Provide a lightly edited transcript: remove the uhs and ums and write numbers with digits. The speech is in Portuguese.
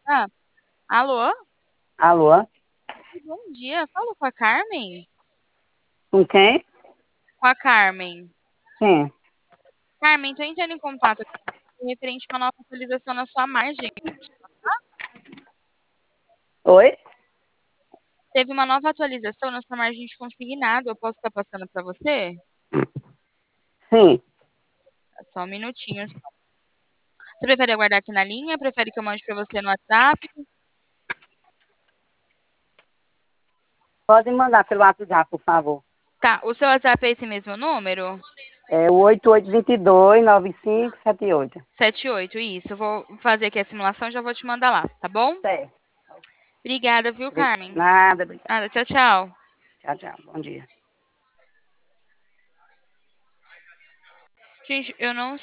Ah, alô? Alô? Bom dia. Falo com a Carmen? Com quem? Com a Carmen. Sim. Carmen, tô entrando em contato aqui referente a uma nova atualização na sua margem. Oi? Teve uma nova atualização na sua margem de consignado. Eu posso estar passando para você? Sim. Só um minutinho. Você prefere aguardar aqui na linha? Prefere que eu mande para você no WhatsApp? Pode mandar pelo WhatsApp, por favor. Tá, o seu WhatsApp é esse mesmo número? É o 88229578. 78, isso. Eu vou fazer aqui a simulação e já vou te mandar lá, tá bom? Certo. Obrigada, viu, Carmen? Nada, obrigada. Nada, tchau, tchau. Tchau, tchau. Bom dia. Gente, eu não